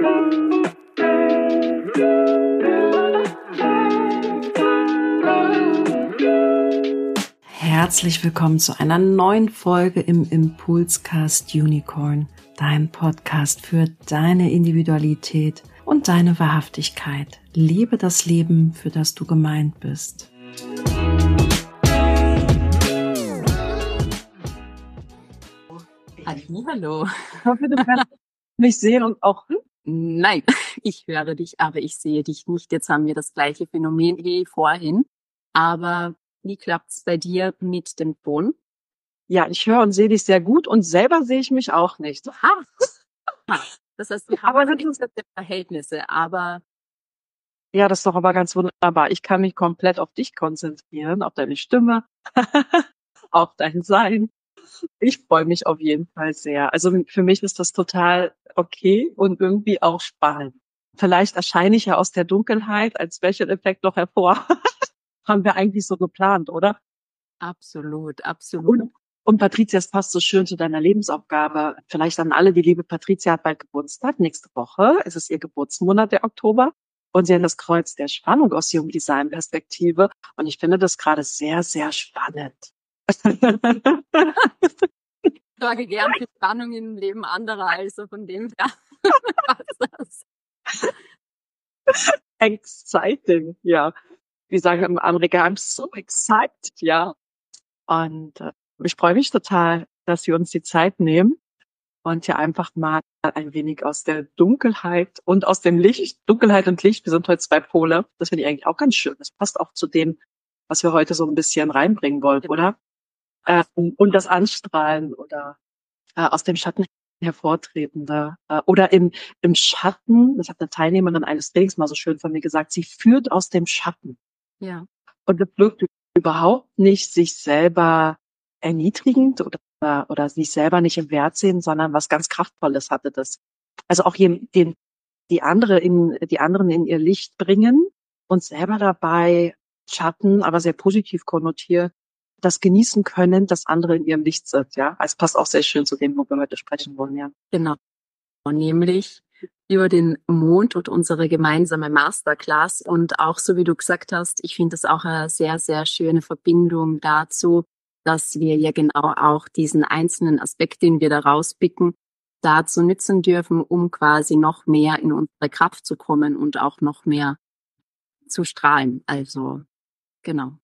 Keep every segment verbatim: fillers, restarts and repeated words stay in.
Herzlich willkommen zu einer neuen Folge im Impulscast Unicorn, dein Podcast für deine Individualität und deine Wahrhaftigkeit. Lebe das Leben, für das du gemeint bist. Hallo. Ich hoffe, du kannst mich sehen und auch... Nein, ich höre dich, aber ich sehe dich nicht. Jetzt haben wir das gleiche Phänomen wie vorhin. Aber wie klappt's bei dir mit dem Ton? Ja, ich höre und sehe dich sehr gut und selber sehe ich mich auch nicht. Ah, das heißt, wir haben Aber das exakte Verhältnisse, aber Ja, das ist doch aber ganz wunderbar. Ich kann mich komplett auf dich konzentrieren, auf deine Stimme, auf dein Sein. Ich freue mich auf jeden Fall sehr. Also für mich ist das total okay und irgendwie auch spannend. Vielleicht erscheine ich ja aus der Dunkelheit als Special-Effekt noch hervor. Haben wir eigentlich so geplant, oder? absolut, absolut. Und, und Patricia, es passt so schön zu deiner Lebensaufgabe. Vielleicht an alle, die liebe Patricia hat bald Geburtstag. Nächste Woche ist es ihr Geburtsmonat, der Oktober. Und sie haben das Kreuz der Spannung aus Human Design Perspektive. Und ich finde das gerade sehr, sehr spannend. Ich sorge gern für Spannung im Leben anderer, also von dem her passt das. Exciting, ja. Wie sagen im Amerika, I'm so excited, ja. Und äh, ich freue mich total, dass wir uns die Zeit nehmen und hier einfach mal ein wenig aus der Dunkelheit und aus dem Licht, Dunkelheit und Licht, wir sind heute zwei Pole, das finde ich eigentlich auch ganz schön. Das passt auch zu dem, was wir heute so ein bisschen reinbringen wollen, oder? Äh, und das Anstrahlen oder äh, aus dem Schatten hervortretende äh, oder im im Schatten, das hat eine Teilnehmerin eines Trainings mal so schön von mir gesagt, sie führt aus dem Schatten. Ja, Und das wirkt überhaupt nicht sich selber erniedrigend oder oder sich selber nicht im Wert sehen, sondern was ganz Kraftvolles hatte das. Also auch jeden, den, die andere in, die anderen in ihr Licht bringen und selber dabei Schatten, aber sehr positiv konnotiert, das genießen können, dass andere in ihrem Licht sind, ja. Also es passt auch sehr schön zu dem, worüber wir heute sprechen wollen, ja. genau. Nämlich über den Mond und unsere gemeinsame Masterclass. Und auch so wie du gesagt hast, ich finde das auch eine sehr, sehr schöne Verbindung dazu, dass wir ja genau auch diesen einzelnen Aspekt, den wir da rauspicken, dazu nützen dürfen, um quasi noch mehr in unsere Kraft zu kommen und auch noch mehr zu strahlen. Also, genau.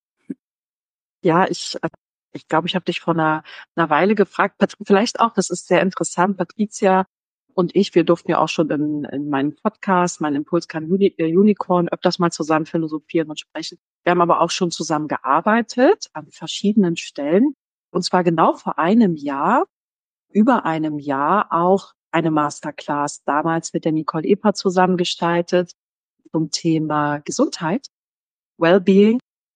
Ja, ich, äh, ich glaube, ich habe dich vor einer, einer Weile gefragt, Pat- vielleicht auch, das ist sehr interessant, Patricia und ich, wir durften ja auch schon in, in meinem Podcast, mein Impuls kann Uni, äh, Unicorn, öfters mal zusammen philosophieren und sprechen. Wir haben aber auch schon zusammen gearbeitet an verschiedenen Stellen. Und zwar genau vor einem Jahr, über einem Jahr auch eine Masterclass, damals mit der Nicole Eper zusammengestaltet zum Thema Gesundheit, Wellbeing.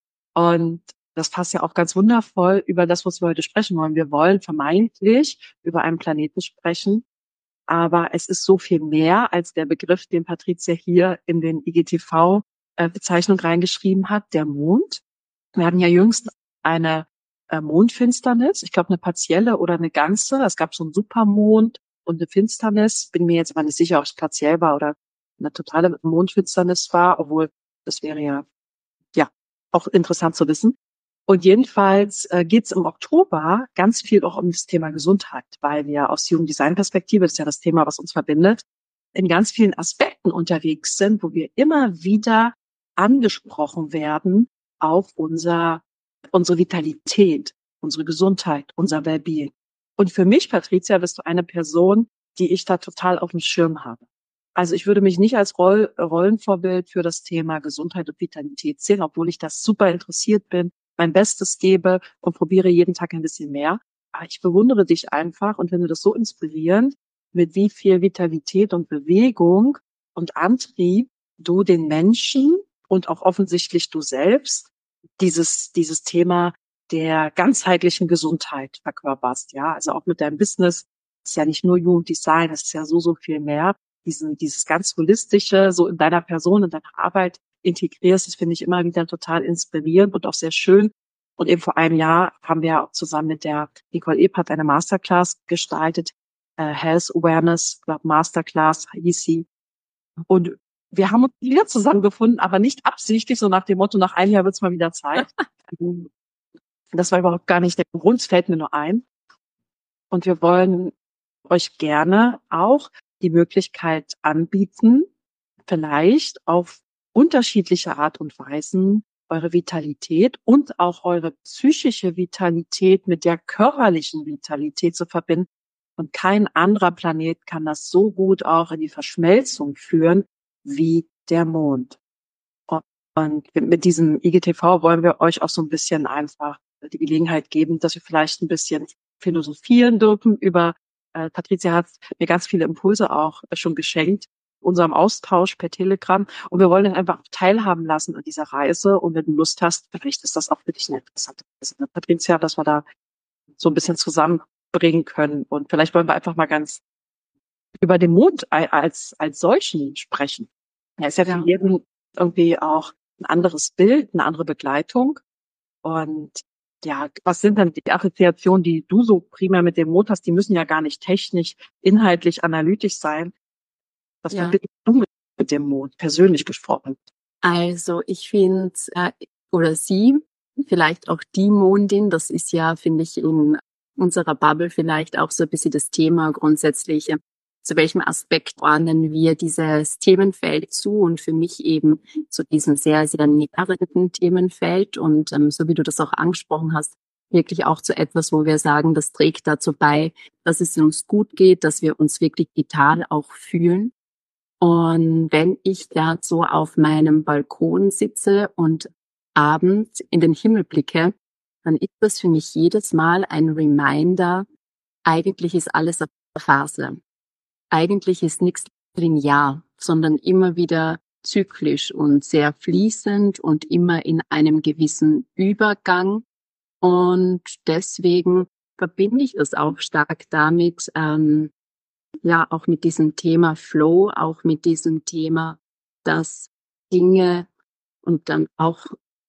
Und das passt ja auch ganz wundervoll über das, was wir heute sprechen wollen. Wir wollen vermeintlich über einen Planeten sprechen, aber es ist so viel mehr als der Begriff, den Patricia hier in den I G T V-Bezeichnung reingeschrieben hat, der Mond. Wir hatten ja jüngst eine äh, Mondfinsternis, ich glaube eine partielle oder eine ganze. Es gab so einen Supermond und eine Finsternis. Bin mir jetzt aber nicht sicher, ob es partiell war oder eine totale Mondfinsternis war, obwohl das wäre ja ja auch interessant zu wissen. Und jedenfalls äh, geht es im Oktober ganz viel auch um das Thema Gesundheit, weil wir aus Human Design Perspektive, das ist ja das Thema, was uns verbindet, in ganz vielen Aspekten unterwegs sind, wo wir immer wieder angesprochen werden auf unser, unsere Vitalität, unsere Gesundheit, unser Wellbeing. Und für mich, Patricia, bist du eine Person, die ich da total auf dem Schirm habe. Also ich würde mich nicht als Roll Rollenvorbild für das Thema Gesundheit und Vitalität sehen, obwohl ich das super interessiert bin, mein Bestes gebe und probiere jeden Tag ein bisschen mehr. Aber ich bewundere dich einfach und finde das so inspirierend, mit wie viel Vitalität und Bewegung und Antrieb du den Menschen und auch offensichtlich du selbst dieses, dieses Thema der ganzheitlichen Gesundheit verkörperst. Ja, also auch mit deinem Business ist ja nicht nur Human Design, es ist ja so, so viel mehr. Diesen, dieses ganz holistische, so in deiner Person, in deiner Arbeit integrierst, das finde ich immer wieder total inspirierend und auch sehr schön. Und eben vor einem Jahr haben wir auch zusammen mit der Nicole Ebert eine Masterclass gestaltet, äh, Health Awareness, glaub, Masterclass hieß sie. Und wir haben uns wieder zusammengefunden, aber nicht absichtlich, so nach dem Motto, nach einem Jahr wird's mal wieder Zeit. Das war überhaupt gar nicht der Grund, es fällt mir nur ein. Und wir wollen euch gerne auch die Möglichkeit anbieten, vielleicht auf unterschiedliche Art und Weisen eure Vitalität und auch eure psychische Vitalität mit der körperlichen Vitalität zu verbinden. Und kein anderer Planet kann das so gut auch in die Verschmelzung führen wie der Mond. Und mit diesem I G T V wollen wir euch auch so ein bisschen einfach die Gelegenheit geben, dass wir vielleicht ein bisschen philosophieren dürfen über, äh, Patricia hat mir ganz viele Impulse auch schon geschenkt, unserem Austausch per Telegram. Und wir wollen dich einfach teilhaben lassen an dieser Reise. Und wenn du Lust hast, vielleicht ist das auch für dich eine interessante Reise, ne, Patricia, dass wir da so ein bisschen zusammenbringen können. Und vielleicht wollen wir einfach mal ganz über den Mond als, als solchen sprechen. Er ist ja für Ja. jeden irgendwie auch ein anderes Bild, eine andere Begleitung. Und ja, was sind dann die Assoziationen, die du so primär mit dem Mond hast? Die müssen ja gar nicht technisch, inhaltlich, analytisch sein. Was Ja. verbindest du mit, mit dem Mond, persönlich gesprochen? Also ich finde, äh, oder sie, vielleicht auch die Mondin, das ist ja, finde ich, in unserer Bubble vielleicht auch so ein bisschen das Thema grundsätzlich. äh, Zu welchem Aspekt ordnen wir dieses Themenfeld zu? Und für mich eben zu diesem sehr, sehr nährenden Themenfeld. Und ähm, so wie du das auch angesprochen hast, wirklich auch zu etwas, wo wir sagen, das trägt dazu bei, dass es uns gut geht, dass wir uns wirklich vital auch fühlen. Und wenn ich da so auf meinem Balkon sitze und abends in den Himmel blicke, dann ist das für mich jedes Mal ein Reminder, eigentlich ist alles eine Phase. Eigentlich ist nichts linear, sondern immer wieder zyklisch und sehr fließend und immer in einem gewissen Übergang. Und deswegen verbinde ich das auch stark damit, ähm, ja, auch mit diesem Thema Flow, auch mit diesem Thema, dass Dinge und dann auch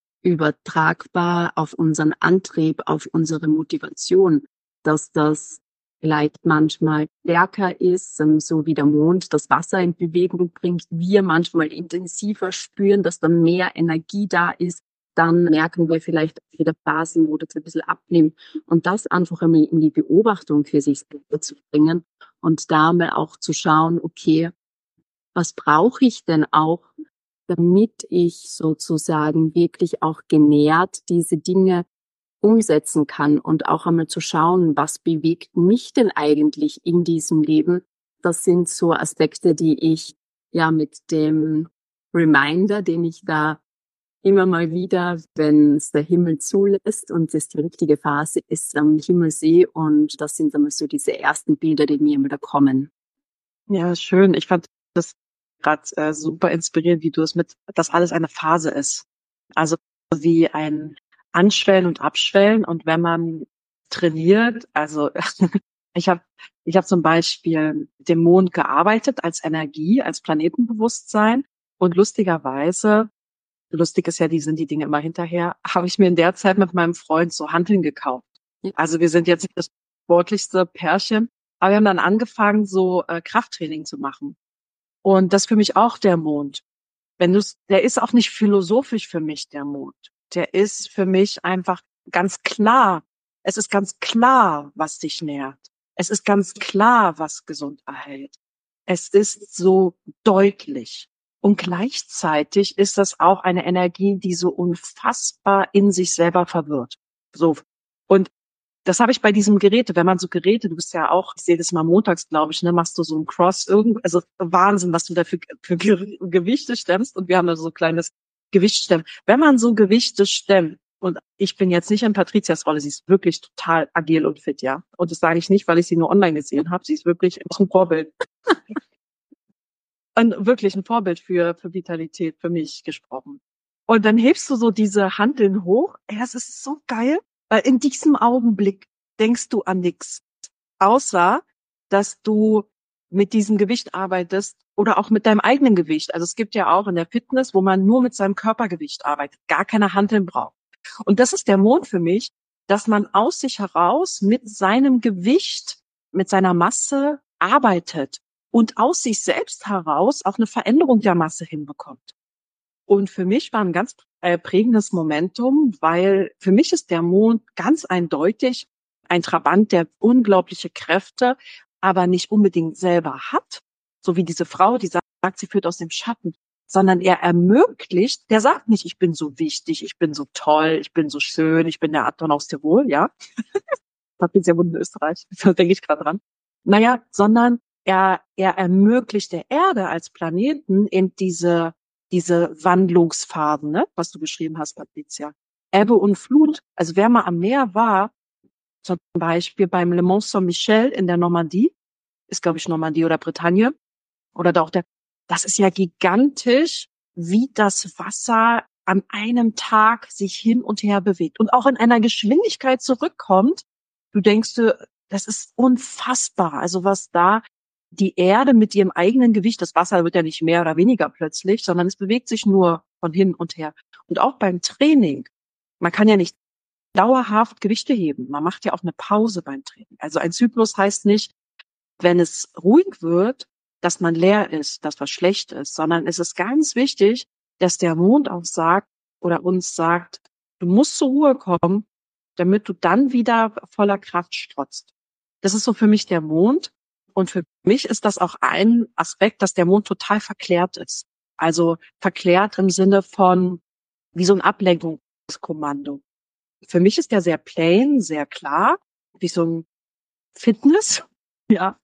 übertragbar auf unseren Antrieb, auf unsere Motivation, dass das vielleicht manchmal stärker ist, ähm, so wie der Mond das Wasser in Bewegung bringt, wir manchmal intensiver spüren, dass da mehr Energie da ist, dann merken wir vielleicht wieder Phasen, wo das ein bisschen abnimmt und das einfach einmal in die Beobachtung für sich selber zu bringen und da mal auch zu schauen, okay, was brauche ich denn auch, damit ich sozusagen wirklich auch genährt diese Dinge umsetzen kann und auch einmal zu schauen, was bewegt mich denn eigentlich in diesem Leben. Das sind so Aspekte, die ich ja mit dem Reminder, den ich da immer mal wieder, wenn es der Himmel zulässt und es die richtige Phase ist, am Himmel sehe. Und das sind einmal so diese ersten Bilder, die mir immer da kommen. Ja, schön. Ich fand das gerade äh, super inspirierend, wie du es mit, dass alles eine Phase ist. Also wie ein Anschwellen und Abschwellen. Und wenn man trainiert, also ich habe ich hab zum Beispiel mit dem Mond gearbeitet als Energie, als Planetenbewusstsein. Und lustigerweise, lustig ist ja, die sind die Dinge immer hinterher, habe ich mir in der Zeit mit meinem Freund so Hanteln gekauft. Also wir sind jetzt nicht das sportlichste Pärchen, aber wir haben dann angefangen, so äh, Krafttraining zu machen. Und das ist für mich auch der Mond. Wenn du's, der ist auch nicht philosophisch für mich, der Mond. Der ist für mich einfach ganz klar. Es ist ganz klar, was dich nährt. Es ist ganz klar, was gesund erhält. Es ist so deutlich. Und gleichzeitig ist das auch eine Energie, die so unfassbar in sich selber verwirrt. So. Und das habe ich bei diesem Geräte, wenn man so Geräte, du bist ja auch, ich sehe das mal montags, glaube ich, ne, machst du so einen Cross, irgend, also Wahnsinn, was du da für, für Ge- Gewichte stemmst und wir haben da so ein kleines Gewicht stemmen. Wenn man so Gewichte stemmt, und ich bin jetzt nicht in Patrizias Rolle, sie ist wirklich total agil und fit, ja. Und das sage ich nicht, weil ich sie nur online gesehen habe, sie ist wirklich ein Vorbild. ein, wirklich ein Vorbild für, für Vitalität, für mich gesprochen. Und dann hebst du so diese Hanteln hoch, ey, das ist so geil. Weil in diesem Augenblick denkst du an nichts, außer dass du mit diesem Gewicht arbeitest oder auch mit deinem eigenen Gewicht. Also es gibt ja auch in der Fitness, wo man nur mit seinem Körpergewicht arbeitet, gar keine Hanteln braucht. Und das ist der Mond für mich, dass man aus sich heraus mit seinem Gewicht, mit seiner Masse arbeitet und aus sich selbst heraus auch eine Veränderung der Masse hinbekommt. Und für mich war ein ganz äh, prägendes Momentum, weil für mich ist der Mond ganz eindeutig ein Trabant, der unglaubliche Kräfte, aber nicht unbedingt selber hat, so wie diese Frau, die sagt, sie führt aus dem Schatten, sondern er ermöglicht, der sagt nicht, ich bin so wichtig, ich bin so toll, ich bin so schön, ich bin der Adon aus Tirol, ja. Das bin sehr wohl in Österreich, da denke ich gerade dran. Naja, sondern er, er ermöglicht der Erde als Planeten in diese, diese Wandlungsphasen, ne, was du beschrieben hast, Patricia. Ebbe und Flut, also wer mal am Meer war, zum Beispiel beim Le Mont Saint-Michel in der Normandie, ist glaube ich Normandie oder Bretagne, oder da auch der, das ist ja gigantisch, wie das Wasser an einem Tag sich hin und her bewegt und auch in einer Geschwindigkeit zurückkommt. Du denkst, das ist unfassbar. Also was da die Erde mit ihrem eigenen Gewicht, das Wasser wird ja nicht mehr oder weniger plötzlich, sondern es bewegt sich nur von hin und her. Und auch beim Training, man kann ja nicht dauerhaft Gewichte heben. Man macht ja auch eine Pause beim Training. Also ein Zyklus heißt nicht, wenn es ruhig wird, dass man leer ist, dass was schlecht ist, sondern es ist ganz wichtig, dass der Mond auch sagt oder uns sagt, du musst zur Ruhe kommen, damit du dann wieder voller Kraft strotzt. Das ist so für mich der Mond. Und für mich ist das auch ein Aspekt, dass der Mond total verklärt ist. Also verklärt im Sinne von wie so ein Ablenkungskommando. Für mich ist der sehr plain, sehr klar, wie so ein Fitness, ja,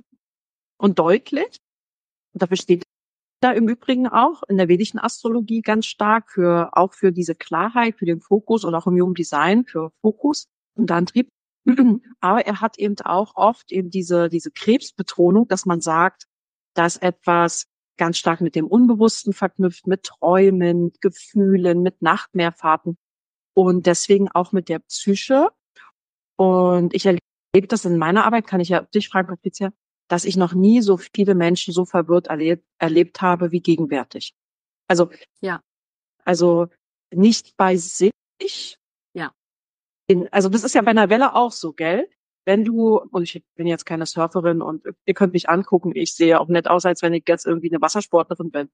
und deutlich. Und dafür steht da im Übrigen auch in der vedischen Astrologie ganz stark für, auch für diese Klarheit, für den Fokus und auch im Human Design für Fokus und Antrieb. Aber er hat eben auch oft eben diese, diese Krebsbetonung, dass man sagt, dass etwas ganz stark mit dem Unbewussten verknüpft, mit Träumen, mit Gefühlen, mit Nachtmeerfahrten und deswegen auch mit der Psyche. Und ich erlebe das in meiner Arbeit, kann ich ja dich fragen, Patricia, dass ich noch nie so viele Menschen so verwirrt erlebt, erlebt habe wie gegenwärtig. Also, Ja. Also nicht bei sich. Ja. In, also das ist ja bei einer Welle auch so, gell? Wenn du, und ich bin jetzt keine Surferin und ihr könnt mich angucken, ich sehe auch nett aus, als wenn ich jetzt irgendwie eine Wassersportlerin bin.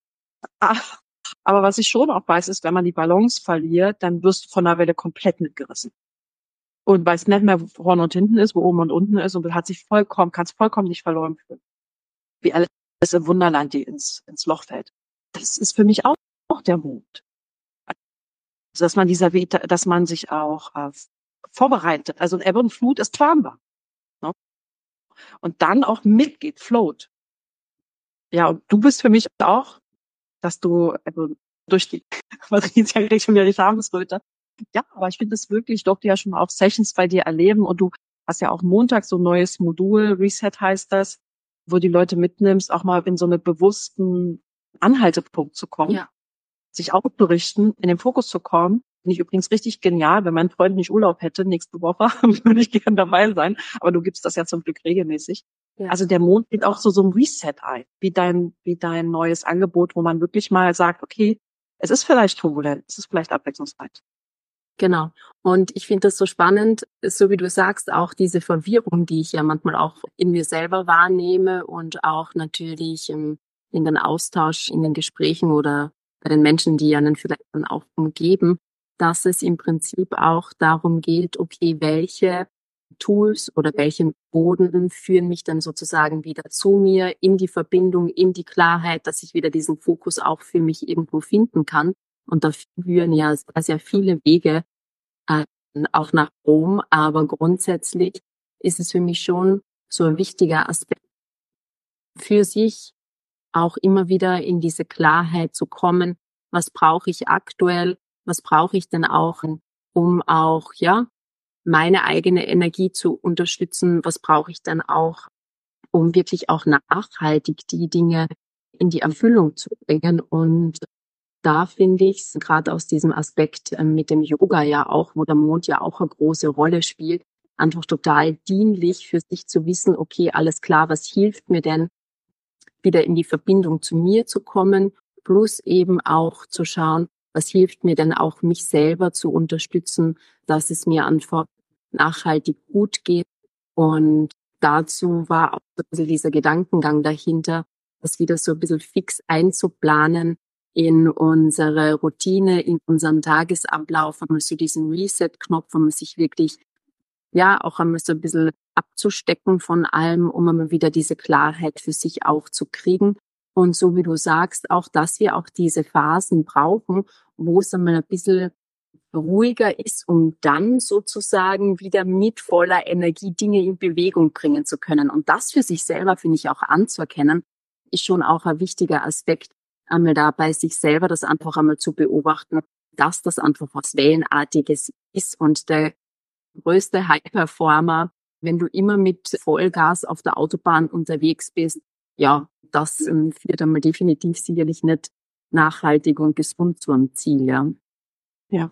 Aber was ich schon auch weiß, ist, wenn man die Balance verliert, dann wirst du von der Welle komplett mitgerissen. Und weißt nicht mehr, wo vorne und hinten ist, wo oben und unten ist und du hat sich vollkommen, kannst vollkommen nicht verloren fühlen. Wie alles im Wunderland, die ins, ins Loch fällt. Das ist für mich auch, auch der Mond. Also, dass man dieser, dass man sich auch äh, vorbereitet. Also ein Ebbe und Flut ist planbar. Ne? Und dann auch mitgeht, float. Ja, und du bist für mich auch, dass du also durch die, Patricia kriegt schon wieder die Schamesröte. Ja, aber ich finde es wirklich, ich durfte ja schon auch Sessions bei dir erleben und du hast ja auch Montag so ein neues Modul, Reset heißt das, wo die Leute mitnimmst, auch mal in so einen bewussten Anhaltepunkt zu kommen, Ja. sich auch berichten, in den Fokus zu kommen. Finde ich übrigens richtig genial. Wenn mein Freund nicht Urlaub hätte nächste Woche, würde ich gerne dabei sein. Aber du gibst das ja zum Glück regelmäßig. Ja. Also der Mond geht auch so so ein Reset ein, wie dein wie dein neues Angebot, wo man wirklich mal sagt, okay, es ist vielleicht turbulent, es ist vielleicht abwechslungsreich. Genau. Und ich finde das so spannend, so wie du sagst, auch diese Verwirrung, die ich ja manchmal auch in mir selber wahrnehme und auch natürlich in den Austausch, in den Gesprächen oder bei den Menschen, die einen vielleicht dann auch umgeben, dass es im Prinzip auch darum geht, okay, welche Tools oder welche Methoden führen mich dann sozusagen wieder zu mir, in die Verbindung, in die Klarheit, dass ich wieder diesen Fokus auch für mich irgendwo finden kann. Und da führen ja sehr, sehr viele Wege äh, auch nach Rom, aber grundsätzlich ist es für mich schon so ein wichtiger Aspekt für sich, auch immer wieder in diese Klarheit zu kommen, was brauche ich aktuell, was brauche ich denn auch, um auch ja meine eigene Energie zu unterstützen, was brauche ich dann auch, um wirklich auch nachhaltig die Dinge in die Erfüllung zu bringen. Und da finde ich es gerade aus diesem Aspekt äh, mit dem Yoga ja auch, wo der Mond ja auch eine große Rolle spielt, einfach total dienlich für sich zu wissen, okay, alles klar, was hilft mir denn, wieder in die Verbindung zu mir zu kommen, plus eben auch zu schauen, was hilft mir denn auch, mich selber zu unterstützen, dass es mir einfach nachhaltig gut geht. Und dazu war auch so ein bisschen dieser Gedankengang dahinter, das wieder so ein bisschen fix einzuplanen in unsere Routine, in unseren Tagesablauf, einmal so diesen Reset-Knopf, um sich wirklich, ja, auch einmal so ein bisschen abzustecken von allem, um einmal wieder diese Klarheit für sich auch zu kriegen. Und so wie du sagst, auch, dass wir auch diese Phasen brauchen, wo es einmal ein bisschen ruhiger ist, um dann sozusagen wieder mit voller Energie Dinge in Bewegung bringen zu können. Und das für sich selber, finde ich, auch anzuerkennen, ist schon auch ein wichtiger Aspekt, einmal da bei sich selber das einfach einmal zu beobachten, dass das einfach was Wellenartiges ist. Und der größte High-Performer, wenn du immer mit Vollgas auf der Autobahn unterwegs bist, ja, das ähm, führt einmal definitiv sicherlich nicht nachhaltig und gesund zu einem Ziel, ja. Ja.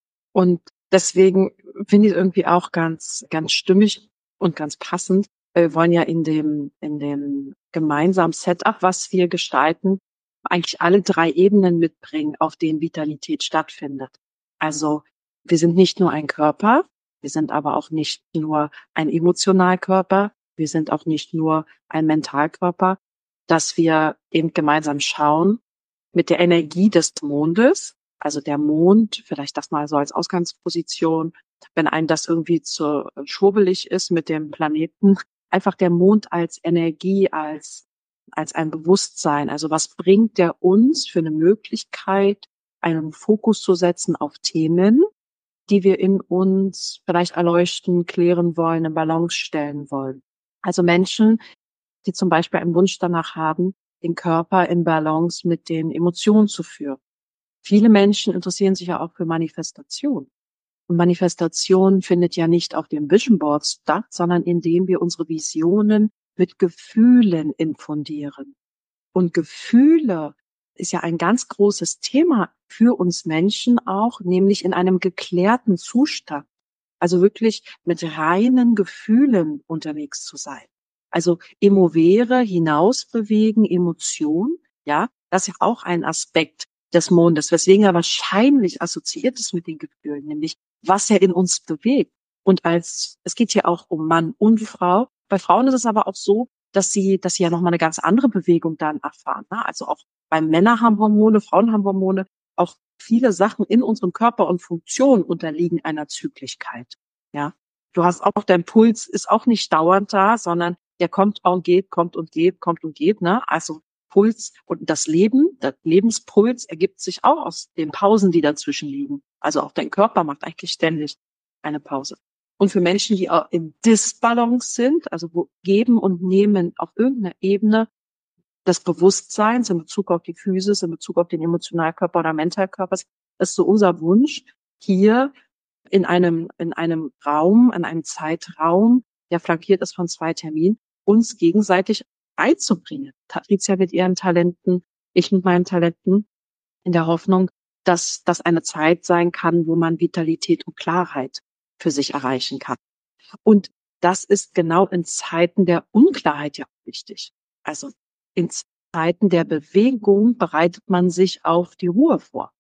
Und deswegen finde ich es irgendwie auch ganz, ganz stimmig und ganz passend. Wir wollen ja in dem, in dem gemeinsamen Setup, was wir gestalten, eigentlich alle drei Ebenen mitbringen, auf denen Vitalität stattfindet. Also wir sind nicht nur ein Körper, wir sind aber auch nicht nur ein Emotionalkörper, wir sind auch nicht nur ein Mentalkörper, dass wir eben gemeinsam schauen mit der Energie des Mondes. Also der Mond, vielleicht das mal so als Ausgangsposition, wenn einem das irgendwie zu schwurbelig ist mit dem Planeten, einfach der Mond als Energie, als, als ein Bewusstsein. Also was bringt der uns für eine Möglichkeit, einen Fokus zu setzen auf Themen, die wir in uns vielleicht erleuchten, klären wollen, in Balance stellen wollen. Also Menschen, die zum Beispiel einen Wunsch danach haben, den Körper in Balance mit den Emotionen zu führen. Viele Menschen interessieren sich ja auch für Manifestation. Und Manifestation findet ja nicht auf dem Vision Board statt, sondern indem wir unsere Visionen mit Gefühlen infundieren. Und Gefühle ist ja ein ganz großes Thema für uns Menschen auch, nämlich in einem geklärten Zustand. Also wirklich mit reinen Gefühlen unterwegs zu sein. Also Emovere, hinausbewegen, Emotion, ja, das ist ja auch ein Aspekt des Mondes, weswegen er wahrscheinlich assoziiert ist mit den Gefühlen, nämlich was er in uns bewegt. Und als, es geht hier auch um Mann und Frau. Bei Frauen ist es aber auch so, dass sie, dass sie ja nochmal eine ganz andere Bewegung dann erfahren. Ne? Also auch bei Männer haben Hormone, Frauen haben Hormone, auch viele Sachen in unserem Körper und Funktion unterliegen einer Zyklichkeit. Ja, du hast auch, dein Puls ist auch nicht dauernd da, sondern der kommt und geht, kommt und geht, kommt und geht. Ne? Also Puls und das Leben, der Lebenspuls ergibt sich auch aus den Pausen, die dazwischen liegen. Also auch dein Körper macht eigentlich ständig eine Pause. Und für Menschen, die auch im Disbalance sind, also wo Geben und Nehmen auf irgendeiner Ebene des Bewusstseins in Bezug auf die Physis, in Bezug auf den Emotionalkörper oder Mentalkörper, ist so unser Wunsch, hier in einem, in einem Raum, in einem Zeitraum, der flankiert ist von zwei Terminen, uns gegenseitig beizubringen. Patricia mit ihren Talenten, ich mit meinen Talenten, in der Hoffnung, dass das eine Zeit sein kann, wo man Vitalität und Klarheit für sich erreichen kann. Und das ist genau in Zeiten der Unklarheit ja wichtig. Also in Zeiten der Bewegung bereitet man sich auf die Ruhe vor.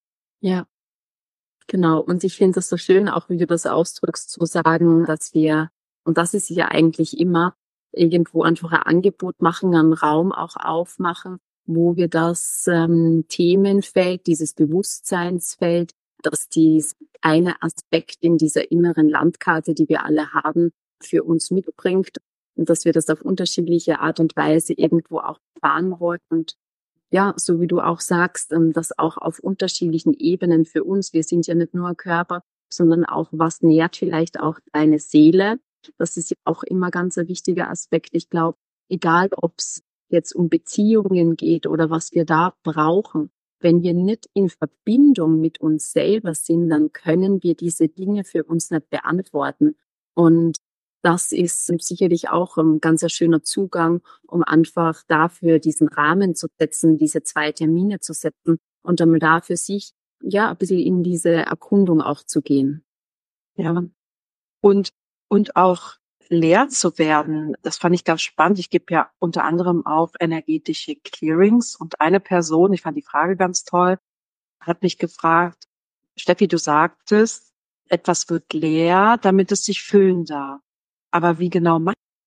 Ja, genau. Und ich finde es so schön, auch wie du das ausdrückst, zu sagen, dass wir, und das ist ja eigentlich immer, irgendwo einfach ein Angebot machen, einen Raum auch aufmachen, wo wir das ähm, Themenfeld, dieses Bewusstseinsfeld, dass dies eine Aspekt in dieser inneren Landkarte, die wir alle haben, für uns mitbringt und dass wir das auf unterschiedliche Art und Weise irgendwo auch erfahren wollen. Und ja, so wie du auch sagst, ähm, das auch auf unterschiedlichen Ebenen für uns. Wir sind ja nicht nur ein Körper, sondern auch, was nährt vielleicht auch deine Seele. Das ist ja auch immer ganz ein wichtiger Aspekt. Ich glaube, egal ob es jetzt um Beziehungen geht oder was wir da brauchen, wenn wir nicht in Verbindung mit uns selber sind, dann können wir diese Dinge für uns nicht beantworten. Und das ist sicherlich auch ein ganz schöner Zugang, um einfach dafür diesen Rahmen zu setzen, diese zwei Termine zu setzen und dann da für sich ja ein bisschen in diese Erkundung auch zu gehen. Ja. Und, und auch leer zu werden, das fand ich ganz spannend. Ich gebe ja unter anderem auch energetische Clearings und eine Person, ich fand die Frage ganz toll, hat mich gefragt, Steffi, du sagtest, etwas wird leer, damit es sich füllen darf. Aber wie genau macht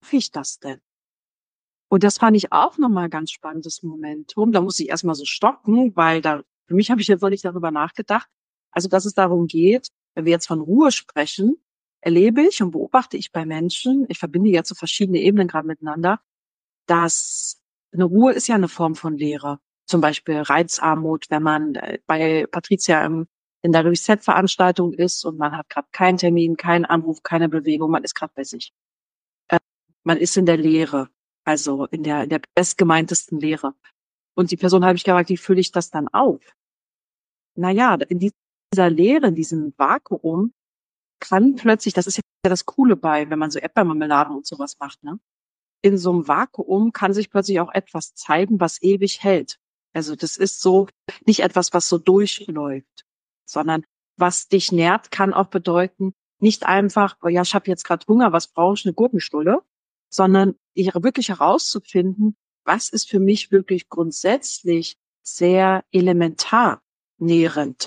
ich das denn? Und das fand ich auch nochmal ein ganz spannendes Momentum. Da musste ich erstmal so stocken, weil da, für mich habe ich jetzt noch nicht darüber nachgedacht. Also, dass es darum geht, wenn wir jetzt von Ruhe sprechen, erlebe ich und beobachte ich bei Menschen, ich verbinde jetzt so verschiedene Ebenen gerade miteinander, dass eine Ruhe ist ja eine Form von Leere. Zum Beispiel Reizarmut, wenn man äh, bei Patricia im, in der Reset-Veranstaltung ist und man hat gerade keinen Termin, keinen Anruf, keine Bewegung, man ist gerade bei sich. Äh, Man ist in der Leere, also in der, in der bestgemeintesten Leere. Und die Person habe ich gefragt, wie fülle ich das dann auf? Naja, in dieser Leere, in diesem Vakuum kann plötzlich, das ist ja das Coole bei, wenn man so Erdbeermarmeladen und sowas macht, ne? In so einem Vakuum kann sich plötzlich auch etwas zeigen, was ewig hält. Also das ist so nicht etwas, was so durchläuft, sondern was dich nährt, kann auch bedeuten, nicht einfach, oh ja, ich habe jetzt gerade Hunger, was brauche ich, eine Gurkenstulle, sondern wirklich herauszufinden, was ist für mich wirklich grundsätzlich sehr elementar nährend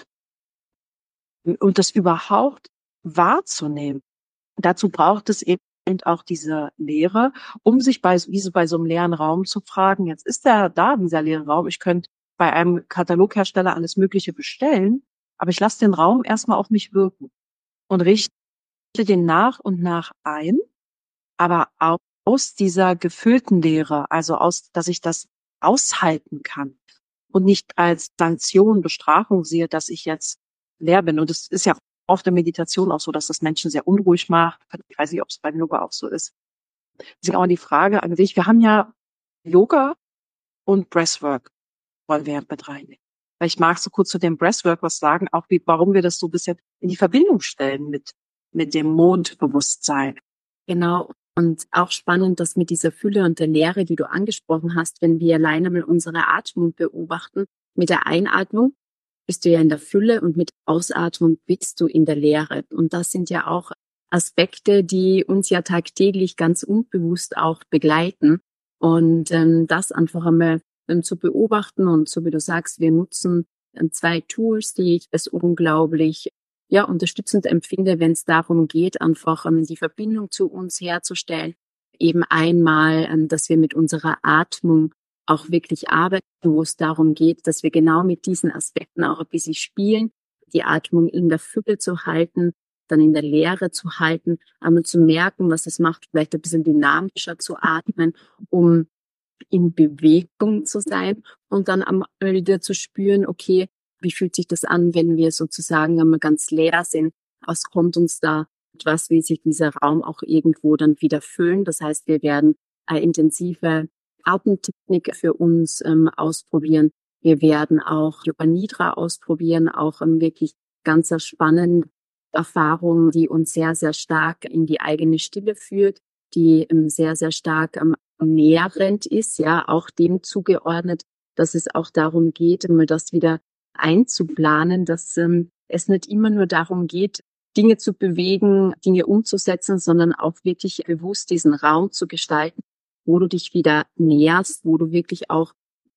und das überhaupt wahrzunehmen. Dazu braucht es eben auch diese Lehre, um sich bei, wie so bei so einem leeren Raum zu fragen, jetzt ist der da, dieser leere Raum, ich könnte bei einem Kataloghersteller alles Mögliche bestellen, aber ich lasse den Raum erstmal auf mich wirken und richte den nach und nach ein, aber auch aus dieser gefüllten Leere, also aus, dass ich das aushalten kann und nicht als Sanktion, Bestrafung sehe, dass ich jetzt leer bin. Und es ist ja oft in Meditation auch so, dass das Menschen sehr unruhig macht. Ich weiß nicht, ob es beim Yoga auch so ist. Deswegen auch die Frage an dich. Wir haben ja Yoga und Breathwork wollen wir mit reinnehmen. Weil ich mag so kurz zu dem Breathwork was sagen, auch wie, warum wir das so ein bisschen in die Verbindung stellen mit, mit dem Mondbewusstsein. Genau. Und auch spannend, dass mit dieser Fülle und der Leere, die du angesprochen hast, wenn wir alleine mal unsere Atmung beobachten, mit der Einatmung bist du ja in der Fülle und mit Ausatmung bist du in der Leere. Und das sind ja auch Aspekte, die uns ja tagtäglich ganz unbewusst auch begleiten. Und ähm, das einfach einmal ähm, zu beobachten und so wie du sagst, wir nutzen ähm, zwei Tools, die ich als unglaublich ja unterstützend empfinde, wenn es darum geht, einfach ähm, die Verbindung zu uns herzustellen. Eben einmal, ähm, dass wir mit unserer Atmung auch wirklich arbeiten, wo es darum geht, dass wir genau mit diesen Aspekten auch ein bisschen spielen, die Atmung in der Fülle zu halten, dann in der Leere zu halten, einmal zu merken, was es macht, vielleicht ein bisschen dynamischer zu atmen, um in Bewegung zu sein und dann einmal wieder zu spüren, okay, wie fühlt sich das an, wenn wir sozusagen einmal ganz leer sind? Was kommt uns da? Was will sich dieser Raum auch irgendwo dann wieder füllen? Das heißt, wir werden eine intensive Atemtechnik für uns ähm, ausprobieren. Wir werden auch Yoga Nidra ausprobieren, auch ähm, wirklich ganz spannende Erfahrung, die uns sehr, sehr stark in die eigene Stille führt, die ähm, sehr, sehr stark ähm, nährend ist, ja, auch dem zugeordnet, dass es auch darum geht, immer das wieder einzuplanen, dass ähm, es nicht immer nur darum geht, Dinge zu bewegen, Dinge umzusetzen, sondern auch wirklich bewusst diesen Raum zu gestalten, wo du dich wieder näherst, wo du wirklich auch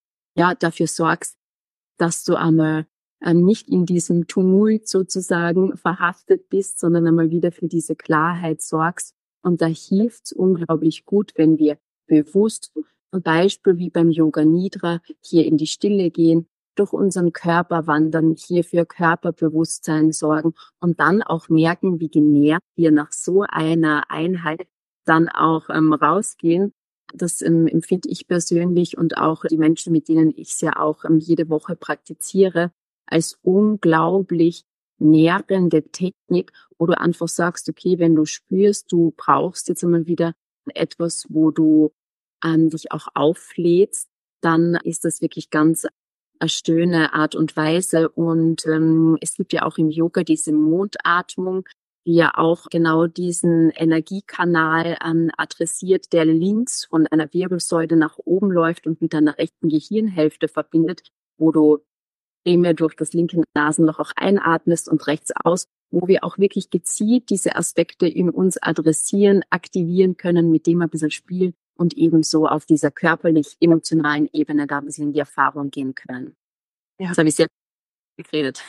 ja dafür sorgst, dass du einmal ähm, nicht in diesem Tumult sozusagen verhaftet bist, sondern einmal wieder für diese Klarheit sorgst. Und da hilft es unglaublich gut, wenn wir bewusst, zum Beispiel wie beim Yoga Nidra, hier in die Stille gehen, durch unseren Körper wandern, hier für Körperbewusstsein sorgen und dann auch merken, wie genährt wir nach so einer Einheit dann auch ähm, rausgehen. Das ähm, empfinde ich persönlich und auch die Menschen, mit denen ich es ja auch ähm, jede Woche praktiziere, als unglaublich nährende Technik, wo du einfach sagst, okay, wenn du spürst, du brauchst jetzt einmal wieder etwas, wo du ähm, dich auch auflädst, dann ist das wirklich ganz eine schöne Art und Weise. Und ähm, es gibt ja auch im Yoga diese Mondatmung, die ja auch genau diesen Energiekanal ähm, adressiert, der links von einer Wirbelsäule nach oben läuft und mit deiner rechten Gehirnhälfte verbindet, wo du primär durch das linke Nasenloch auch einatmest und rechts aus, wo wir auch wirklich gezielt diese Aspekte in uns adressieren, aktivieren können, mit dem ein bisschen spielen und ebenso auf dieser körperlich-emotionalen Ebene da ein bisschen in die Erfahrung gehen können. Ja. Das habe ich sehr geredet.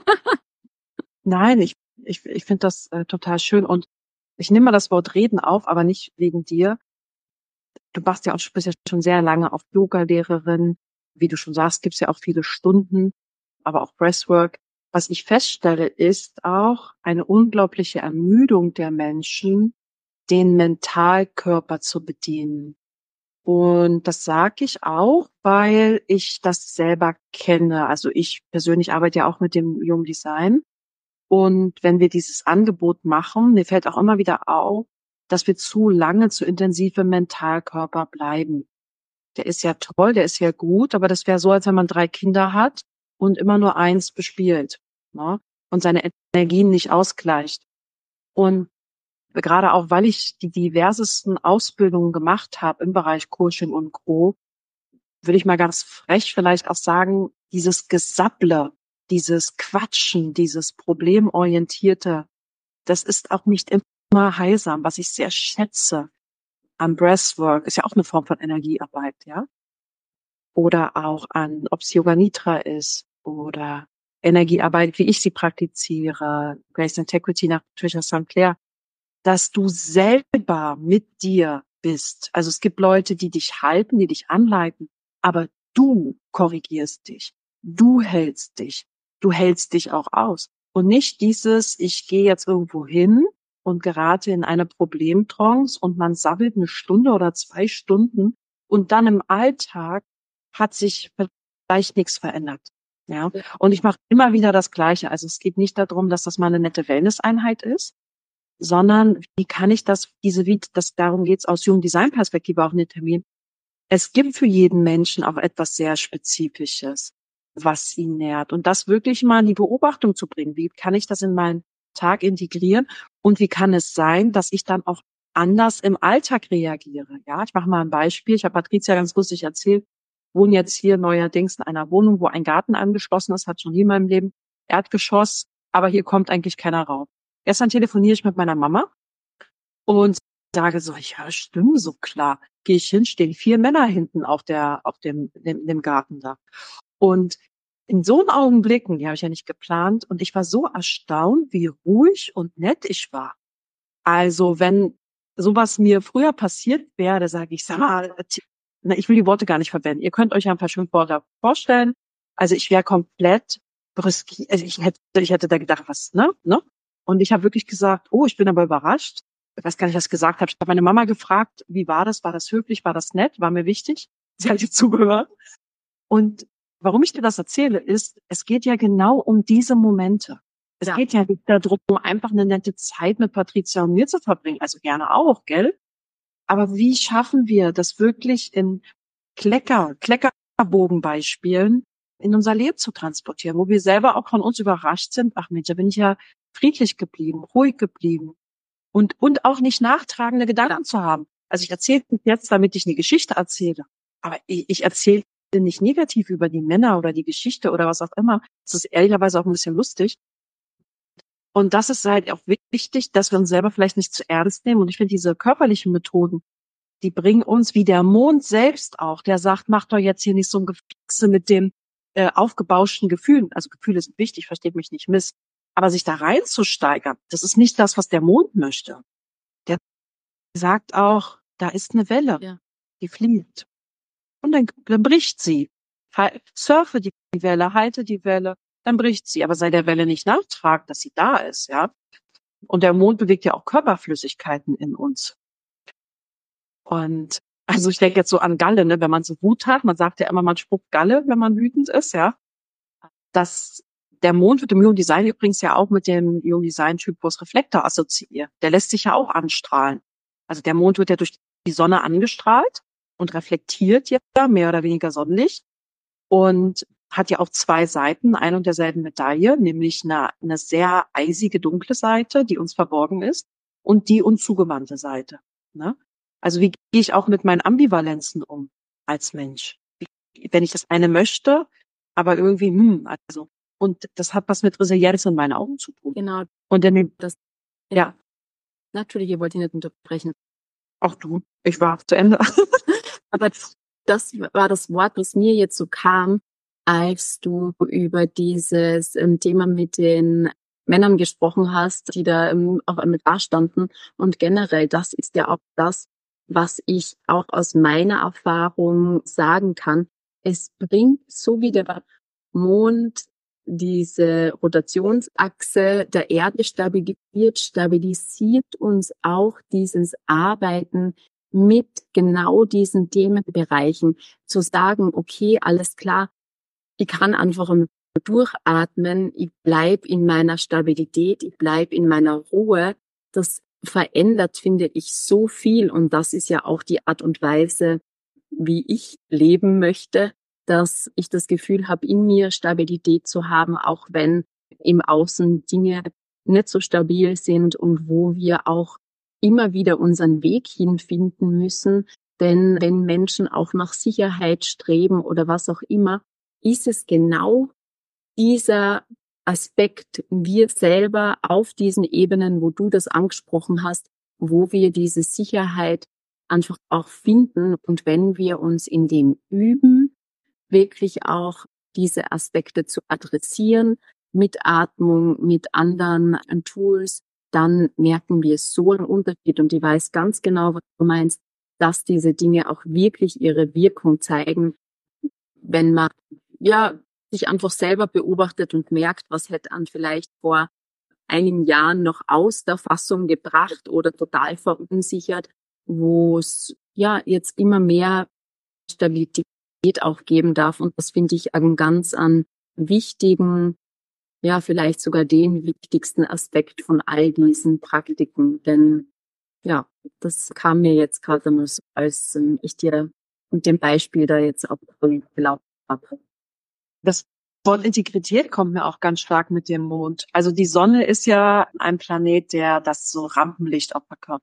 Nein, ich, ich, ich finde das äh, total schön und ich nehme mal das Wort reden auf, aber nicht wegen dir, du machst ja auch, bist ja schon sehr lange auch Yoga-Lehrerin. Wie du schon sagst, gibt's ja auch viele Stunden, aber auch Breathwork. Was ich feststelle, ist auch eine unglaubliche Ermüdung der Menschen, den Mentalkörper zu bedienen. Und das sage ich auch, weil ich das selber kenne. Also ich persönlich arbeite ja auch mit dem Human Design. Und wenn wir dieses Angebot machen, mir fällt auch immer wieder auf, dass wir zu lange, zu intensiv im Mentalkörper bleiben. Der ist ja toll, der ist ja gut, aber das wäre so, als wenn man drei Kinder hat und immer nur eins bespielt, ne? Und seine Energien nicht ausgleicht. Und gerade auch, weil ich die diversesten Ausbildungen gemacht habe im Bereich Coaching und Co., würde ich mal ganz frech vielleicht auch sagen, dieses Gesapple, dieses Quatschen, dieses Problemorientierte, das ist auch nicht immer heilsam. Was ich sehr schätze am Breathwork, ist ja auch eine Form von Energiearbeit, ja. Oder auch an, ob es Yoga Nidra ist oder Energiearbeit, wie ich sie praktiziere, Grace Integrity nach Patricia Saint Clair, dass du selber mit dir bist. Also es gibt Leute, die dich halten, die dich anleiten, aber du korrigierst dich, du hältst dich, du hältst dich auch aus. Und nicht dieses, ich gehe jetzt irgendwo hin und gerate in eine Problemtrance und man sabbelt eine Stunde oder zwei Stunden und dann im Alltag hat sich vielleicht nichts verändert. Ja, und ich mache immer wieder das Gleiche. Also es geht nicht darum, dass das mal eine nette Wellness-Einheit ist, sondern wie kann ich das, diese, wie, das, darum geht's aus Human Design Perspektive auch in den Termin. Es gibt für jeden Menschen auch etwas sehr Spezifisches, was ihn nährt. Und das wirklich mal in die Beobachtung zu bringen. Wie kann ich das in meinen Tag integrieren? Und wie kann es sein, dass ich dann auch anders im Alltag reagiere? Ja, ich mache mal ein Beispiel. Ich habe Patricia ganz lustig erzählt, wohne jetzt hier neuerdings in einer Wohnung, wo ein Garten angeschlossen ist, hat schon nie in meinem Leben Erdgeschoss, aber hier kommt eigentlich keiner rauf. Gestern telefoniere ich mit meiner Mama und sage so, ja, stimmt, so klar. Gehe ich hin, stehen vier Männer hinten auf der, auf dem, dem, dem Garten da. Und in so einen Augenblicken, die habe ich ja nicht geplant, und ich war so erstaunt, wie ruhig und nett ich war. Also wenn sowas mir früher passiert wäre, da sage ich, sag mal, na, ich will die Worte gar nicht verwenden. Ihr könnt euch ja ein paar Schimpfworte vorstellen. Also ich wäre komplett brüskiert. Also ich hätte, ich hätte da gedacht, was, ne, ne? Und ich habe wirklich gesagt, oh, ich bin aber überrascht. Ich weiß gar nicht, was ich gesagt habe. Ich habe meine Mama gefragt, wie war das? War das höflich? War das nett? War mir wichtig? Sie hat dir zugehört. Und warum ich dir das erzähle, ist, es geht ja genau um diese Momente. Es ja. geht ja nicht darum, einfach eine nette Zeit mit Patricia und mir zu verbringen. Also gerne auch, gell? Aber wie schaffen wir das wirklich in Klecker, Kleckerbogenbeispielen in unser Leben zu transportieren, wo wir selber auch von uns überrascht sind. Ach Mensch, da bin ich ja friedlich geblieben, ruhig geblieben und und auch nicht nachtragende Gedanken ja. zu haben. Also ich erzähle es jetzt, damit ich eine Geschichte erzähle, aber ich, ich erzähle nicht negativ über die Männer oder die Geschichte oder was auch immer. Das ist ehrlicherweise auch ein bisschen lustig. Und das ist halt auch wichtig, dass wir uns selber vielleicht nicht zu ernst nehmen. Und ich finde diese körperlichen Methoden, die bringen uns, wie der Mond selbst auch, der sagt, mach doch jetzt hier nicht so ein Gefixe mit dem äh, aufgebauschten Gefühlen. Also Gefühle sind wichtig, versteht mich nicht miss. Aber sich da reinzusteigern, das ist nicht das, was der Mond möchte. Der sagt auch, da ist eine Welle, ja. die fliegt. Und dann, dann bricht sie. Surfe die Welle, halte die Welle, dann bricht sie. Aber sei der Welle nicht nachtragend, dass sie da ist, ja. Und der Mond bewegt ja auch Körperflüssigkeiten in uns. Und also ich denke jetzt so an Galle, ne, wenn man so Wut hat, man sagt ja immer, man spuckt Galle, wenn man wütend ist, ja. Das, der Mond wird im Human Design übrigens ja auch mit dem Human Design Typus Reflektor assoziiert. Der lässt sich ja auch anstrahlen. Also der Mond wird ja durch die Sonne angestrahlt und reflektiert ja mehr oder weniger Sonnenlicht und hat ja auch zwei Seiten, eine und derselben Medaille, nämlich eine, eine sehr eisige, dunkle Seite, die uns verborgen ist, und die uns zugewandte Seite, ne? Also wie gehe ich auch mit meinen Ambivalenzen um als Mensch? Wie, wenn ich das eine möchte, aber irgendwie, hm, also, und das hat was mit Resilienz in meinen Augen zu tun. Genau. Und dann, das, ja. Natürlich, ihr wollt ihn nicht unterbrechen. Auch du, ich war zu Ende. Aber das war das Wort, was mir jetzt so kam, als du über dieses ähm, Thema mit den Männern gesprochen hast, die da ähm, auf einmal da standen. Und generell, das ist ja auch das, was ich auch aus meiner Erfahrung sagen kann, es bringt, so wie der Mond diese Rotationsachse der Erde stabilisiert, stabilisiert uns auch dieses Arbeiten mit genau diesen Themenbereichen, zu sagen, okay, alles klar, ich kann einfach durchatmen, ich bleib in meiner Stabilität, ich bleib in meiner Ruhe. Das verändert, finde ich, so viel, und das ist ja auch die Art und Weise, wie ich leben möchte, dass ich das Gefühl habe, in mir Stabilität zu haben, auch wenn im Außen Dinge nicht so stabil sind und wo wir auch immer wieder unseren Weg hinfinden müssen. Denn wenn Menschen auch nach Sicherheit streben oder was auch immer, ist es genau dieser Aspekt, wir selber auf diesen Ebenen, wo du das angesprochen hast, wo wir diese Sicherheit einfach auch finden. Und wenn wir uns in dem üben, wirklich auch diese Aspekte zu adressieren, mit Atmung, mit anderen Tools, dann merken wir so einen Unterschied. Und ich weiß ganz genau, was du meinst, dass diese Dinge auch wirklich ihre Wirkung zeigen, wenn man ja sich einfach selber beobachtet und merkt, was hätte an vielleicht vor einigen Jahren noch aus der Fassung gebracht oder total verunsichert, wo es ja jetzt immer mehr Stabilität auch geben darf. Und das finde ich einen ganz an wichtigen, ja vielleicht sogar den wichtigsten Aspekt von all diesen Praktiken. Denn ja, das kam mir jetzt gerade mal so, als ähm, ich dir mit dem Beispiel da jetzt auch gelaufen habe. Das Wort Integrität kommt mir auch ganz stark mit dem Mond. Also die Sonne ist ja ein Planet, der das so Rampenlicht auch verkörpert.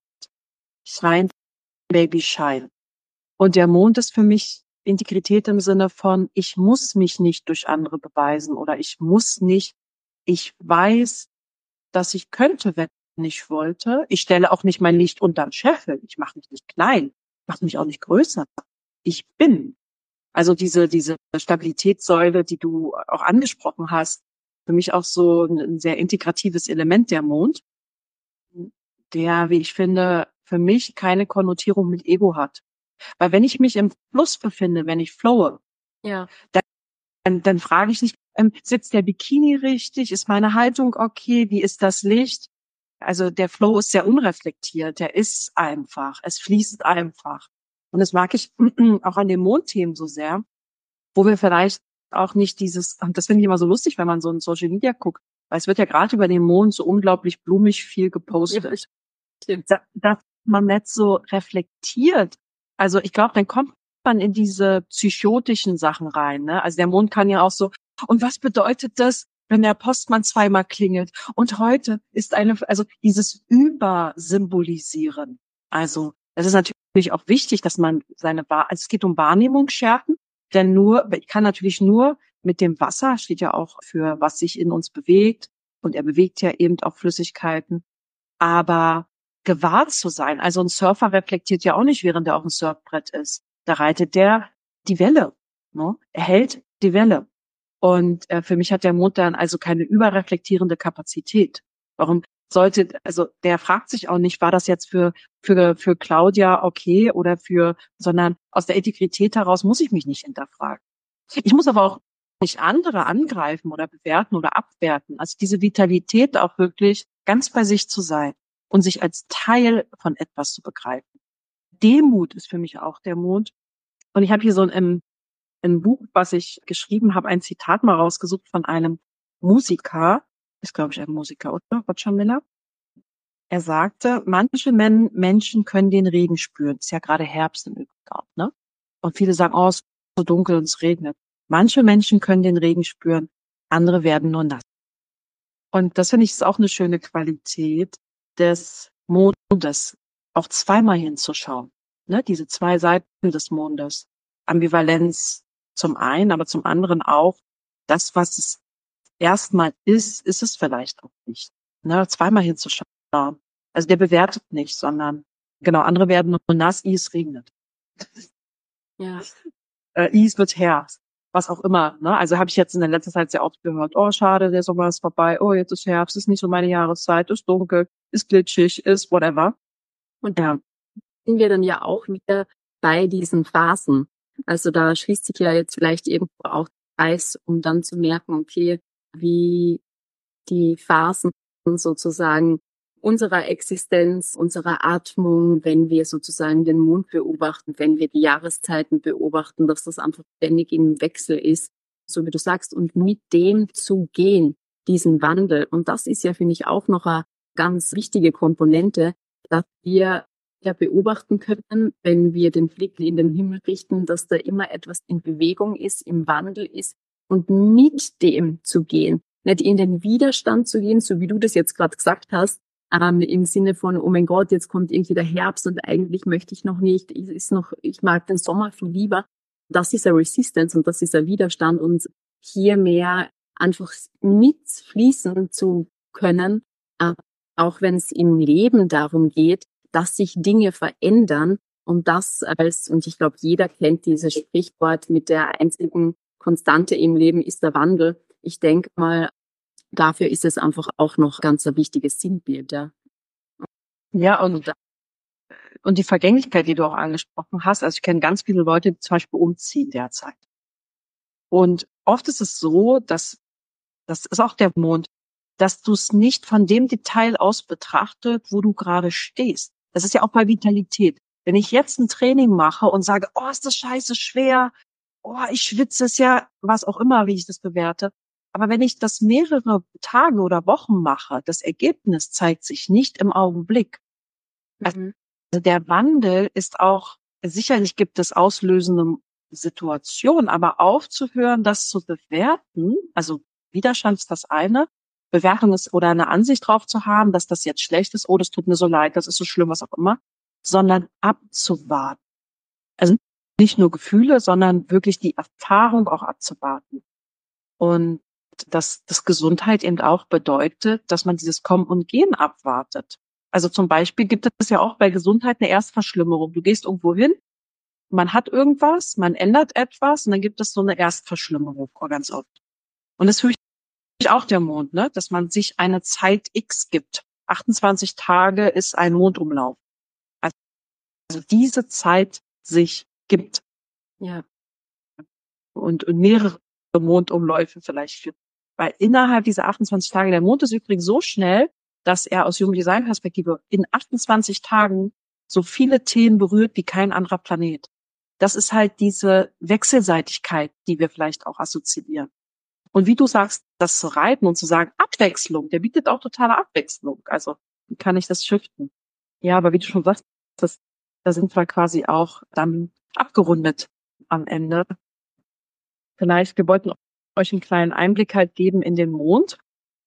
Shine, Baby, shine. Und der Mond ist für mich Integrität im Sinne von, ich muss mich nicht durch andere beweisen oder ich muss nicht, ich weiß, dass ich könnte, wenn ich wollte. Ich stelle auch nicht mein Licht unterm Scheffel. Ich mache mich nicht klein, ich mache mich auch nicht größer. Ich bin. Also diese, diese Stabilitätssäule, die du auch angesprochen hast, für mich auch so ein sehr integratives Element, der Mond, der, wie ich finde, für mich keine Konnotierung mit Ego hat. Weil wenn ich mich im Fluss befinde, wenn ich flowe, ja, dann, dann frage ich nicht, ähm, sitzt der Bikini richtig? Ist meine Haltung okay? Wie ist das Licht? Also der Flow ist sehr unreflektiert, der ist einfach, es fließt einfach. Und das mag ich auch an den Mondthemen so sehr, wo wir vielleicht auch nicht dieses, und das finde ich immer so lustig, wenn man so in Social Media guckt, weil es wird ja gerade über den Mond so unglaublich blumig viel gepostet, ja, da, dass man nicht so reflektiert. Also ich glaube, dann kommt man in diese psychotischen Sachen rein. Ne? Also der Mond kann ja auch so, und was bedeutet das, wenn der Postmann zweimal klingelt? Und heute ist eine, also dieses Übersymbolisieren. Also es ist natürlich auch wichtig, dass man seine, also es geht um Wahrnehmung schärfen, denn nur, ich kann natürlich nur mit dem Wasser, steht ja auch für was sich in uns bewegt, und er bewegt ja eben auch Flüssigkeiten, aber gewahrt zu sein. Also ein Surfer reflektiert ja auch nicht, während er auf dem Surfbrett ist. Da reitet der die Welle. Ne? Er hält die Welle. Und äh, für mich hat der Mond dann also keine überreflektierende Kapazität. Warum sollte, also der fragt sich auch nicht, war das jetzt für für für Claudia okay oder für, sondern aus der Integrität heraus muss ich mich nicht hinterfragen. Ich muss aber auch nicht andere angreifen oder bewerten oder abwerten. Also diese Vitalität auch wirklich ganz bei sich zu sein und sich als Teil von etwas zu begreifen. Demut ist für mich auch der Mond. Und ich habe hier so ein, ein Buch, was ich geschrieben habe, ein Zitat mal rausgesucht von einem Musiker, ist glaube ich ein Musiker, oder? Roger Miller. Er sagte, manche Men- Menschen können den Regen spüren. Ist ja gerade Herbst im Übrigen auch, ne? Und viele sagen, oh, es ist so dunkel und es regnet. Manche Menschen können den Regen spüren, andere werden nur nass. Und das finde ich ist auch eine schöne Qualität des Mondes, auch zweimal hinzuschauen. Ne? Diese zwei Seiten des Mondes. Ambivalenz zum einen, aber zum anderen auch, das, was es erstmal ist, ist es vielleicht auch nicht. Ne? Zweimal hinzuschauen. Also der bewertet nicht, sondern genau, andere werden nur nass, i es regnet. ja. Äh, i es wird Herbst. Was auch immer. Ne? Also habe ich jetzt in der letzten Zeit sehr oft gehört, oh schade, der Sommer ist vorbei, oh jetzt ist Herbst, ist nicht so meine Jahreszeit, ist dunkel, ist glitschig, ist whatever. Und ja, sind wir dann ja auch wieder bei diesen Phasen. Also da schließt sich ja jetzt vielleicht irgendwo auch der Kreis, um dann zu merken, okay, wie die Phasen sozusagen unserer Existenz, unserer Atmung, wenn wir sozusagen den Mond beobachten, wenn wir die Jahreszeiten beobachten, dass das einfach ständig im Wechsel ist, so wie du sagst, und mit dem zu gehen, diesen Wandel. Und das ist ja, finde ich, auch noch eine ganz wichtige Komponente, dass wir ja beobachten können, wenn wir den Blick in den Himmel richten, dass da immer etwas in Bewegung ist, im Wandel ist und mit dem zu gehen. Nicht in den Widerstand zu gehen, so wie du das jetzt gerade gesagt hast, ähm, im Sinne von, oh mein Gott, jetzt kommt irgendwie der Herbst und eigentlich möchte ich noch nicht, ich, ist noch, ich mag den Sommer viel lieber. Das ist eine Resistance und das ist ein Widerstand und hier mehr einfach mitfließen zu können, äh, auch wenn es im Leben darum geht, dass sich Dinge verändern und das als, und ich glaube, jeder kennt dieses Sprichwort mit der einzigen Konstante im Leben ist der Wandel. Ich denke mal, dafür ist es einfach auch noch ganz ein wichtiges Sinnbild, ja. Ja, und, und die Vergänglichkeit, die du auch angesprochen hast. Also ich kenne ganz viele Leute, die zum Beispiel umziehen derzeit. Und oft ist es so, dass, das ist auch der Mond, dass du es nicht von dem Detail aus betrachtet, wo du gerade stehst. Das ist ja auch bei Vitalität. Wenn ich jetzt ein Training mache und sage, oh, ist das scheiße schwer, oh, ich schwitze es ja, was auch immer, wie ich das bewerte. Aber wenn ich das mehrere Tage oder Wochen mache, das Ergebnis zeigt sich nicht im Augenblick. Mhm. Also der Wandel ist auch, sicherlich gibt es auslösende Situationen, aber aufzuhören, das zu bewerten, also Widerstand ist das eine, Bewertung ist oder eine Ansicht drauf zu haben, dass das jetzt schlecht ist, oh, das tut mir so leid, das ist so schlimm, was auch immer, sondern abzuwarten. Also nicht nur Gefühle, sondern wirklich die Erfahrung auch abzuwarten. Und dass das Gesundheit eben auch bedeutet, dass man dieses Kommen und Gehen abwartet. Also zum Beispiel gibt es ja auch bei Gesundheit eine Erstverschlimmerung. Du gehst irgendwo hin, man hat irgendwas, man ändert etwas und dann gibt es so eine Erstverschlimmerung ganz oft. Und das fühlt sich auch der Mond, ne? Dass man sich eine Zeit X gibt. achtundzwanzig Tage ist ein Mondumlauf. Also diese Zeit sich gibt. Ja. Und, und mehrere Mondumläufe vielleicht für. Weil innerhalb dieser achtundzwanzig Tage, der Mond ist übrigens so schnell, dass er aus Human Design Perspektive in achtundzwanzig Tagen so viele Themen berührt wie kein anderer Planet. Das ist halt diese Wechselseitigkeit, die wir vielleicht auch assoziieren. Und wie du sagst, das zu reiten und zu sagen, Abwechslung, der bietet auch totale Abwechslung. Also, wie kann ich das shiften? Ja, aber wie du schon sagst, das, da sind wir quasi auch dann abgerundet am Ende. Vielleicht, wir wollten euch einen kleinen Einblick halt geben in den Mond.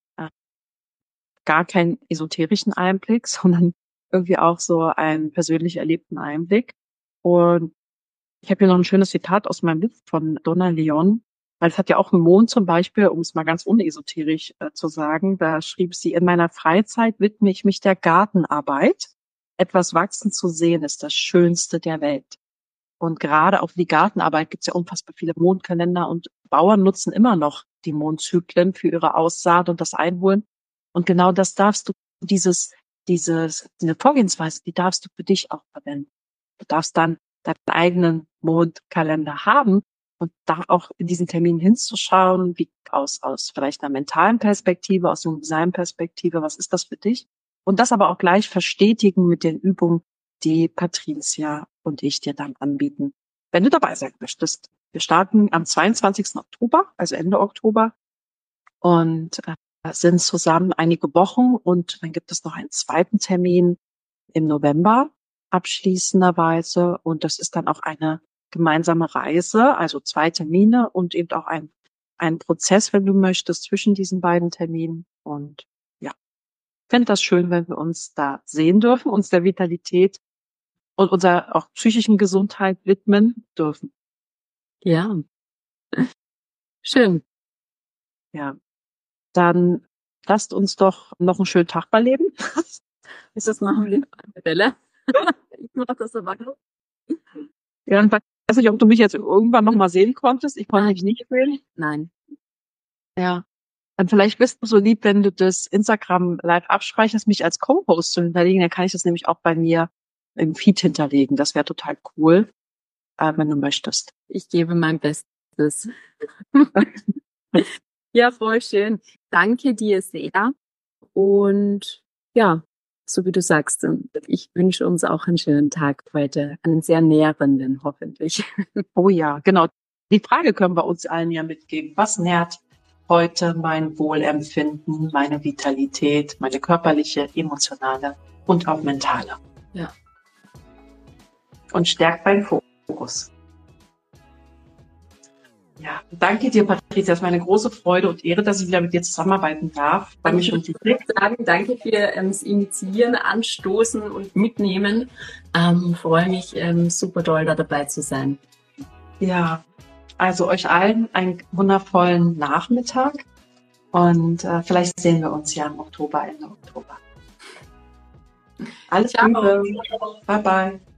Gar keinen esoterischen Einblick, sondern irgendwie auch so einen persönlich erlebten Einblick. Und ich habe hier noch ein schönes Zitat aus meinem Buch von Donna Leon, weil es hat ja auch einen Mond zum Beispiel, um es mal ganz unesoterisch äh, zu sagen, da schrieb sie, in meiner Freizeit widme ich mich der Gartenarbeit. Etwas wachsen zu sehen ist das Schönste der Welt. Und gerade auch für die Gartenarbeit gibt es ja unfassbar viele Mondkalender und Bauern nutzen immer noch die Mondzyklen für ihre Aussaat und das Einholen. Und genau das darfst du, dieses, dieses, diese Vorgehensweise, die darfst du für dich auch verwenden. Du darfst dann deinen eigenen Mondkalender haben und da auch in diesen Terminen hinzuschauen, wie aus, aus vielleicht einer mentalen Perspektive, aus einer Designperspektive, was ist das für dich? Und das aber auch gleich verstetigen mit den Übungen, die Patricia und ich dir dann anbieten, wenn du dabei sein möchtest. Wir starten am zweiundzwanzigsten Oktober, also Ende Oktober, und äh, sind zusammen einige Wochen und dann gibt es noch einen zweiten Termin im November abschließenderweise und das ist dann auch eine gemeinsame Reise, also zwei Termine und eben auch ein, ein Prozess, wenn du möchtest, zwischen diesen beiden Terminen und ja, ich fände das schön, wenn wir uns da sehen dürfen, uns der Vitalität und unserer auch psychischen Gesundheit widmen dürfen. Ja. Schön. Ja. Dann lasst uns doch noch einen schönen Tag erleben. Ist das noch eine Welle? Ich mach das aber noch. Ja, ich weiß nicht, ob du mich jetzt irgendwann noch mal sehen konntest. Ich konnte Nein. mich nicht sehen. Nein. Ja. Dann vielleicht bist du so lieb, wenn du das Instagram live abspeicherst, mich als Co-Host zu hinterlegen. Dann kann ich das nämlich auch bei mir im Feed hinterlegen. Das wäre total cool, äh, wenn du möchtest. Ich gebe mein Bestes. Ja, voll schön. Danke dir sehr. Und ja, so wie du sagst, ich wünsche uns auch einen schönen Tag heute, einen sehr nährenden hoffentlich. Oh ja, genau. Die Frage können wir uns allen ja mitgeben. Was nährt heute mein Wohlempfinden, meine Vitalität, meine körperliche, emotionale und auch mentale? Ja. Und stärkt meinen Fokus. Ja, danke dir, Patricia. Es ist meine große Freude und Ehre, dass ich wieder mit dir zusammenarbeiten darf. Bei mich und die sagen, danke für ähm, das Initiieren, Anstoßen und Mitnehmen. Ähm, freue mich ähm, super doll, da dabei zu sein. Ja, also euch allen einen wundervollen Nachmittag und äh, vielleicht sehen wir uns ja im Oktober, Ende Oktober. Alles Liebe. Bye bye.